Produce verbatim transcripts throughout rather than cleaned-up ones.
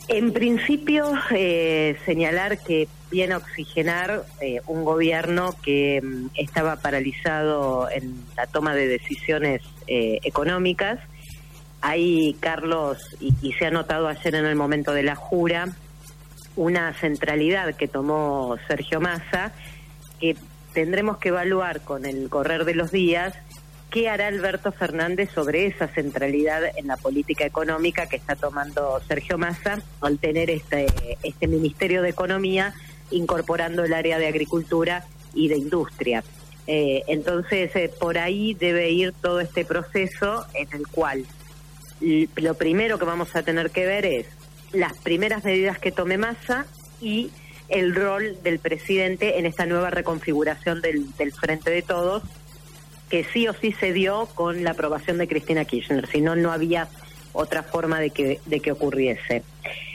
En principio, eh, señalar que viene a oxigenar eh, un gobierno que mm, estaba paralizado en la toma de decisiones eh, económicas. Hay, Carlos, y, y se ha notado ayer en el momento de la jura, una centralidad que tomó Sergio Massa, que tendremos que evaluar con el correr de los días qué hará Alberto Fernández sobre esa centralidad en la política económica que está tomando Sergio Massa al tener este, este Ministerio de Economía incorporando el área de Agricultura y de Industria. Eh, entonces, eh, por ahí debe ir todo este proceso en el cual lo primero que vamos a tener que ver es las primeras medidas que tome Massa y el rol del presidente en esta nueva reconfiguración del, del Frente de Todos, que sí o sí se dio con la aprobación de Cristina Kirchner, si no, no había otra forma de que, de que ocurriese.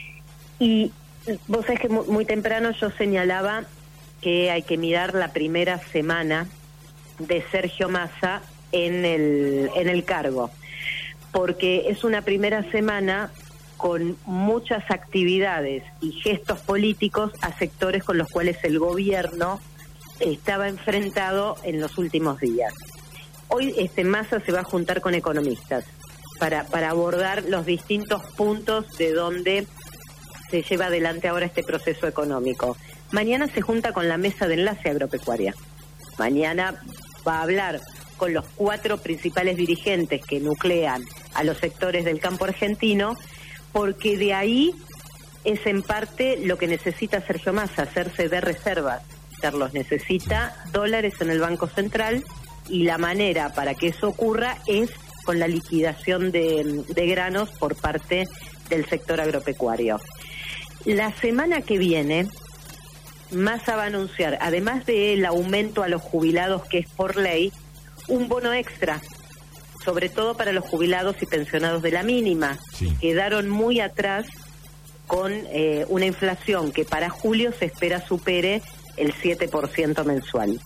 Y vos sabés que muy, muy temprano yo señalaba que hay que mirar la primera semana de Sergio Massa en el, en el cargo, porque es una primera semana con muchas actividades y gestos políticos a sectores con los cuales el gobierno estaba enfrentado en los últimos días. Hoy este Massa se va a juntar con economistas para, para abordar los distintos puntos de donde se lleva adelante ahora este proceso económico. Mañana se junta con la mesa de enlace agropecuaria. Mañana va a hablar con los cuatro principales dirigentes que nuclean a los sectores del campo argentino, porque de ahí es en parte lo que necesita Sergio Massa, hacerse de reservas. Carlos, necesita dólares en el Banco Central y la manera para que eso ocurra es con la liquidación de, de granos por parte del sector agropecuario. La semana que viene, Massa va a anunciar, además del aumento a los jubilados que es por ley, un bono extra, sobre todo para los jubilados y pensionados de la mínima. Sí. Quedaron muy atrás con eh, una inflación que para julio se espera supere el siete por ciento mensual.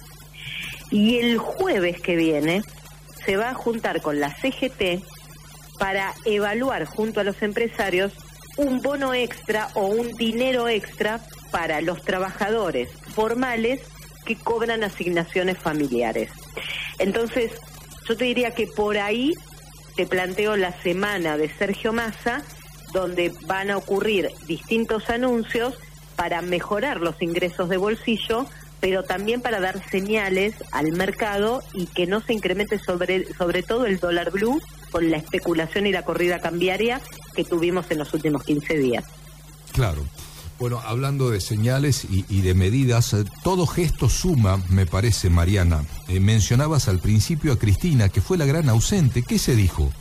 Y el jueves que viene se va a juntar con la C G T para evaluar junto a los empresarios un bono extra o un dinero extra para los trabajadores formales que cobran asignaciones familiares. Entonces, yo te diría que por ahí te planteo la semana de Sergio Massa, donde van a ocurrir distintos anuncios para mejorar los ingresos de bolsillo, pero también para dar señales al mercado y que no se incremente sobre, sobre todo el dólar blue con la especulación y la corrida cambiaria que tuvimos en los últimos quince días. Claro. Bueno, hablando de señales y, y de medidas, eh, todo gesto suma, me parece, Mariana. Eh, mencionabas al principio a Cristina, que fue la gran ausente. ¿Qué se dijo?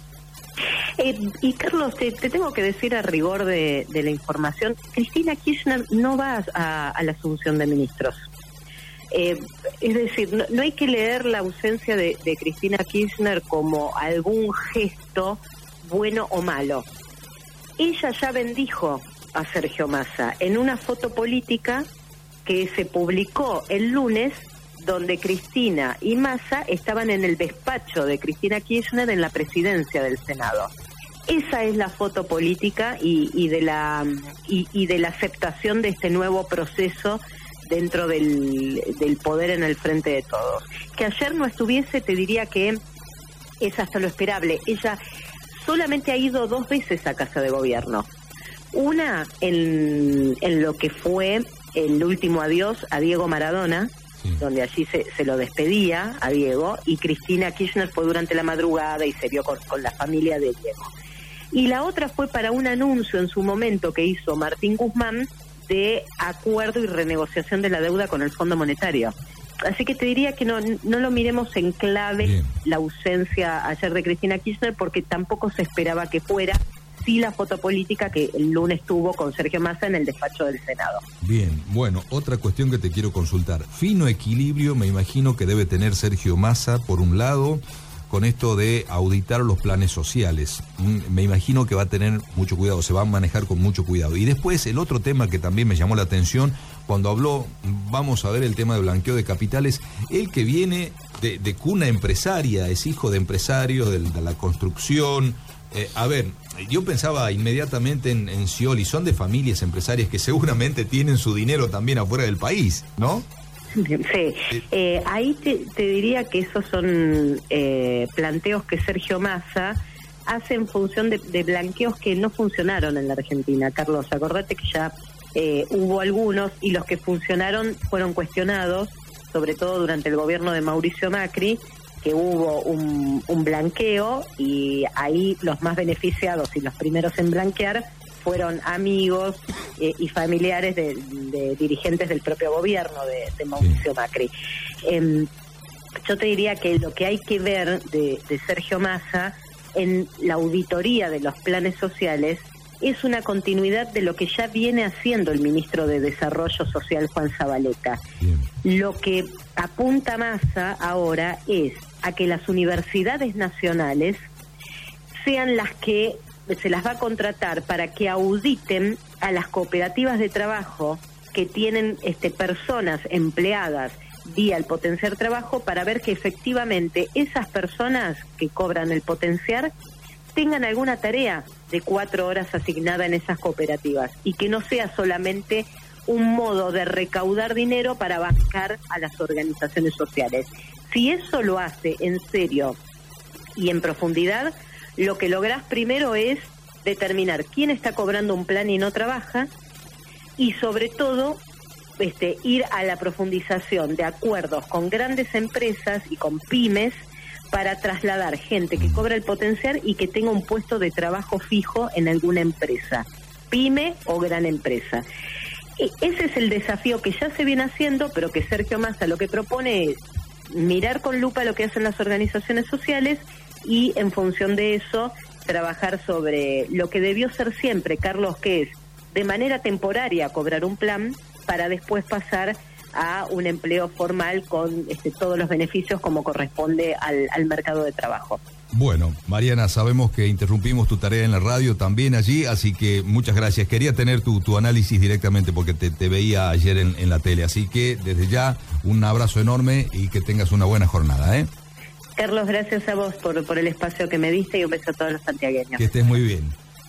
Eh, y Carlos, te, te tengo que decir a rigor de, de la información, Cristina Kirchner no va a, a la asunción de ministros. Eh, es decir, no, no hay que leer la ausencia de, de Cristina Kirchner como algún gesto bueno o malo. Ella ya bendijo a Sergio Massa en una foto política que se publicó el lunes, donde Cristina y Massa estaban en el despacho de Cristina Kirchner en la presidencia del Senado. Esa es la foto política y, y de la y, y de la aceptación de este nuevo proceso dentro del, del poder en el Frente de Todos. Que ayer no estuviese, te diría que es hasta lo esperable. Ella solamente ha ido dos veces a Casa de Gobierno. Una en, en lo que fue el último adiós a Diego Maradona, sí, donde allí se, se lo despedía a Diego, y Cristina Kirchner fue durante la madrugada y se vio con, con la familia de Diego. Y la otra fue para un anuncio en su momento que hizo Martín Guzmán de acuerdo y renegociación de la deuda con el Fondo Monetario. Así que te diría que no, no lo miremos en clave Bien. La ausencia ayer de Cristina Kirchner, porque tampoco se esperaba que fuera, sí la foto política que el lunes tuvo con Sergio Massa en el despacho del Senado. Bien, bueno, otra cuestión que te quiero consultar. Fino equilibrio me imagino que debe tener Sergio Massa, por un lado, con esto de auditar los planes sociales. Me imagino que va a tener mucho cuidado, se va a manejar con mucho cuidado. Y después el otro tema que también me llamó la atención, cuando habló, vamos a ver el tema de blanqueo de capitales, él que viene de, de cuna empresaria, es hijo de empresarios, de, de la construcción, Eh, a ver, yo pensaba inmediatamente en, en Scioli, son de familias empresarias que seguramente tienen su dinero también afuera del país, ¿no? Sí, eh, ahí te, te diría que esos son eh, planteos que Sergio Massa hace en función de, de blanqueos que no funcionaron en la Argentina. Carlos, acordate que ya eh, hubo algunos y los que funcionaron fueron cuestionados, sobre todo durante el gobierno de Mauricio Macri, que hubo un, un blanqueo y ahí los más beneficiados y los primeros en blanquear fueron amigos eh, y familiares de, de dirigentes del propio gobierno de, de Mauricio sí. Macri. Eh, yo te diría que lo que hay que ver de, de Sergio Massa en la auditoría de los planes sociales es una continuidad de lo que ya viene haciendo el ministro de Desarrollo Social, Juan Zabaleta. Bien. Lo que apunta Massa ahora es a que las universidades nacionales sean las que se las va a contratar para que auditen a las cooperativas de trabajo que tienen este, personas empleadas vía el potenciar trabajo, para ver que efectivamente esas personas que cobran el potenciar tengan alguna tarea de cuatro horas asignada en esas cooperativas y que no sea solamente un modo de recaudar dinero para bancar a las organizaciones sociales. Si eso lo hace en serio y en profundidad, lo que lográs primero es determinar quién está cobrando un plan y no trabaja, y sobre todo este, ir a la profundización de acuerdos con grandes empresas y con pymes para trasladar gente que cobra el potencial y que tenga un puesto de trabajo fijo en alguna empresa, pyme o gran empresa. E- ese es el desafío que ya se viene haciendo, pero que Sergio Massa lo que propone es mirar con lupa lo que hacen las organizaciones sociales y en función de eso trabajar sobre lo que debió ser siempre, Carlos, que es de manera temporaria cobrar un plan para después pasar a un empleo formal con este, todos los beneficios como corresponde al, al mercado de trabajo. Bueno, Mariana, sabemos que interrumpimos tu tarea en la radio también allí, así que muchas gracias. Quería tener tu, tu análisis directamente porque te, te veía ayer en, en la tele, así que desde ya un abrazo enorme y que tengas una buena jornada, ¿eh? Carlos, gracias a vos por, por el espacio que me diste y un beso a todos los santiagueños. Que estés muy bien.